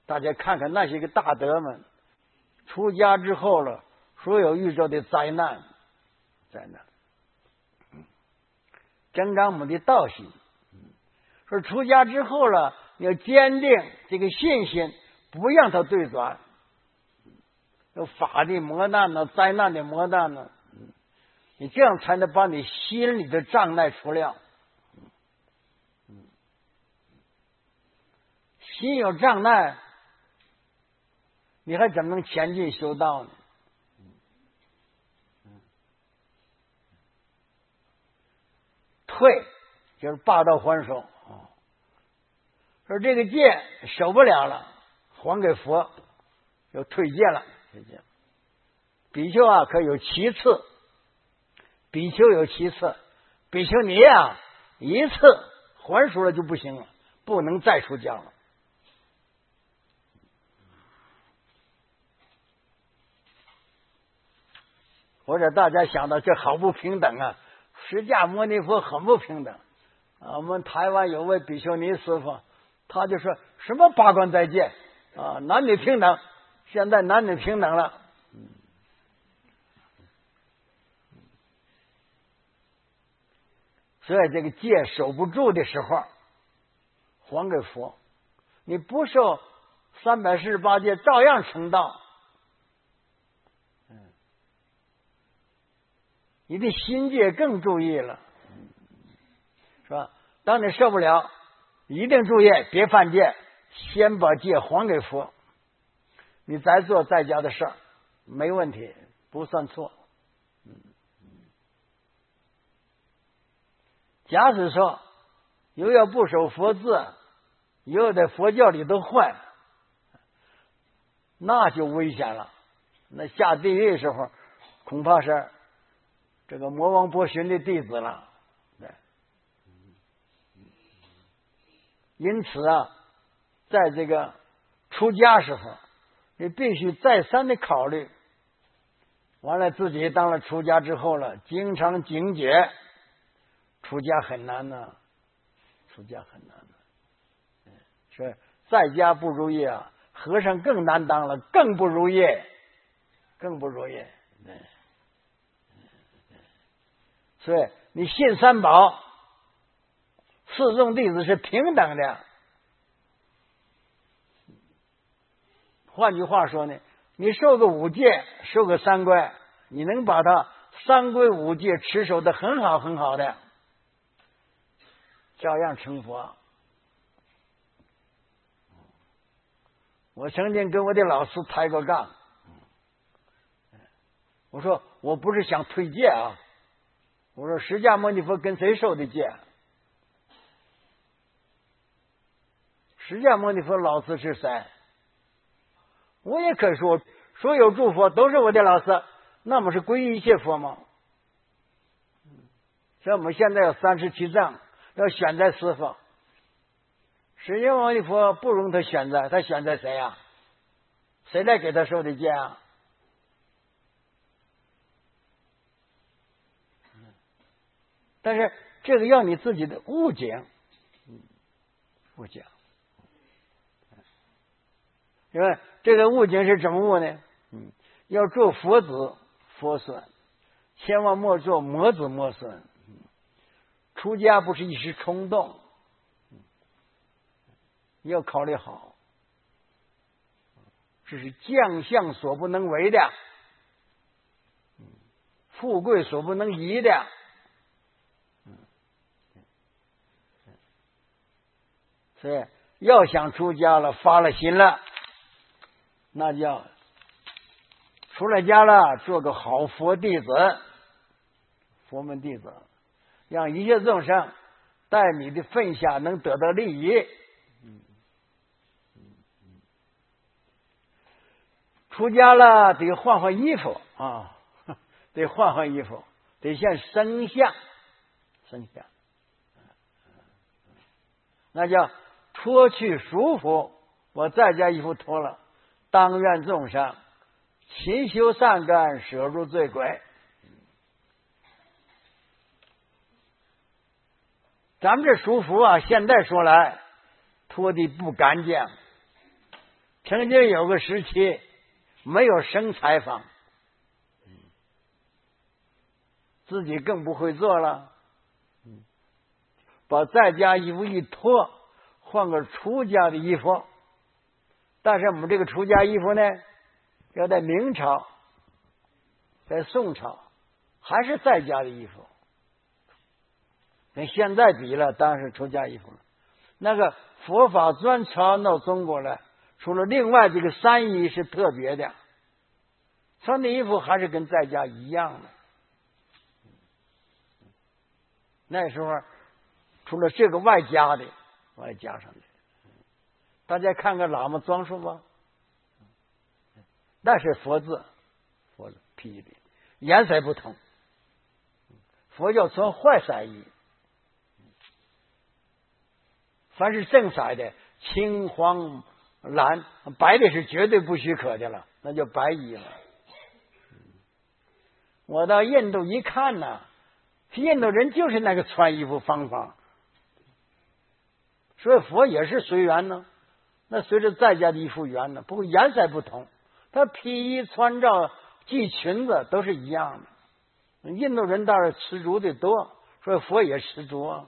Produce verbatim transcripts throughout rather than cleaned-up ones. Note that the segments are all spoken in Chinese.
大家看看那些个大德们，出家之后了，所有遇到的灾难，灾难。真刚我们的道心，说出家之后了，要坚定这个信心，不让它对转。有法的磨难呢，灾难的磨难呢，你这样才能把你心里的障碍除掉。心有障碍，你还怎么能前进修道呢？退就是霸道还手，说这个戒守不了了，还给佛，就退戒了。退戒。比丘啊，可有其次，比丘有其次，比丘尼啊，一次还俗了就不行了，不能再出家了。或者大家想到这好不平等啊！释迦牟尼佛很不平等啊！我们台湾有位比丘尼师傅，他就说什么八关斋戒啊，男女平等，现在男女平等了。所以这个戒守不住的时候，还给佛。你不受三百四十八戒，照样成道。你的心戒更注意了，是吧？当你受不了，一定注意别犯戒，先把戒还给佛。你再做在家的事儿，没问题，不算错。假使说又要不守佛字，又在佛教里头坏，那就危险了。那下地狱的时候，恐怕是这个魔王波旬的弟子了。对，因此啊，在这个出家时候，你必须再三的考虑。完了，自己当了出家之后了，经常警觉，出家很难呢、啊，出家很难的、啊。是在家不如意啊，和尚更难当了，更不如意，更不如意。对。所以你信三宝，四众弟子是平等的。换句话说呢，你受个五戒，受个三规，你能把它三规五戒持守的很好很好的，照样成佛。我曾经跟我的老师抬过杠，我说我不是想退戒啊。我说释迦牟尼佛跟谁受的戒？释迦牟尼佛老师是谁？我也可以说，所有诸佛都是我的老师，那么是皈依一切佛吗？所以我们现在有三十七藏，要选择师父。释迦牟尼佛不容他选择，他选择谁啊？谁来给他受的戒啊？但是这个要你自己的悟境，悟境，因为这个悟境是怎么悟呢？嗯，要做佛子佛孙，千万莫做魔子魔孙。出家不是一时冲动，要考虑好，这是将相所不能为的，富贵所不能移的。所以要想出家了，发了心了，那叫出了家了，做个好佛弟子，佛门弟子，让一切众生在你的份下能得到利益。出家了得换换衣服啊，得换换衣服，得现身相，身相，那叫脱去束缚。我在家衣服脱了，当愿众生勤修善根，舍入罪轨。咱们这束缚啊，现在说来脱的不干净， 曾经有个时期没有生裁坊，自己更不会做了，把在家衣服一脱，换个出家的衣服。但是我们这个出家衣服呢，要在明朝，在宋朝还是在家的衣服，跟现在比了，当然是出家衣服了。那个佛法专传到中国来，除了另外这个三衣是特别的，穿的衣服还是跟在家一样的。那时候除了这个外加的，外加上的，大家看看喇嘛装束吧，那是佛字，佛字批的，颜色不同。佛教穿坏色衣，凡是正色的，青黄蓝白的是绝对不许可的了，那叫白衣了。我到印度一看呢，印度人就是那个穿衣服方法，所以佛也是随缘呢。那随着在家的衣服缘呢，不过颜色不同，他披衣穿罩系裙子都是一样的。印度人倒是吃足的多，所以佛也吃足啊。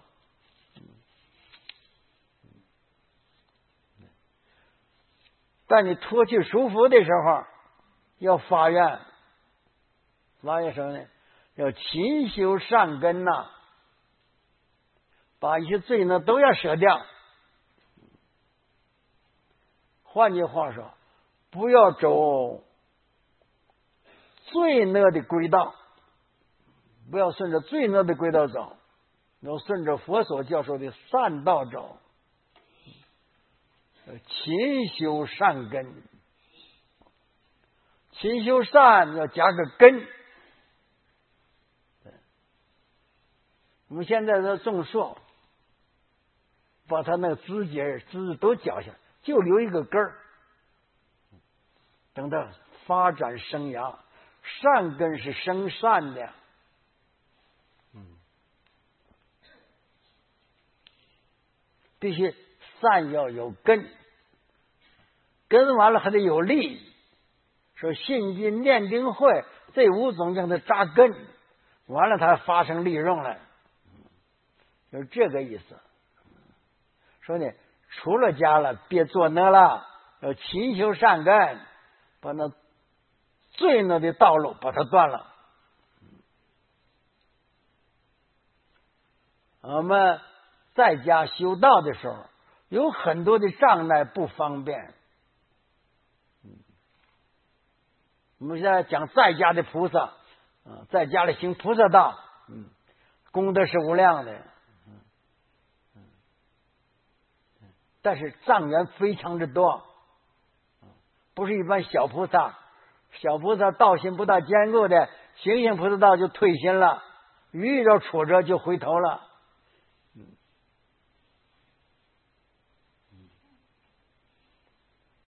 但你脱去束缚的时候，要发愿，发愿什么呢？要勤修善根呐、啊，把一些罪呢都要舍掉。换句话说，不要走罪恶的轨道，不要顺着罪恶的轨道走，要顺着佛所教授的善道走。勤修善根，勤修善要加个根。我们现在的种树，把它那个枝节枝都绞下，就留一个根儿，等它发展生芽。善根是生善的，嗯，必须善要有根，根完了还得有力。说信心念定慧这五种让它扎根，完了它发生利润来，就是这个意思。说呢，出了家了别做那了，要勤修善根，把那罪恶的道路把它断了。我们在家修道的时候，有很多的障碍不方便。我们现在讲在家的菩萨，啊，在家里行菩萨道，嗯，功德是无量的，嗯嗯，但是障缘非常的多，不是一般小菩萨，小菩萨道行不大坚固的，行行菩萨道就退心了，遇到挫折就回头了。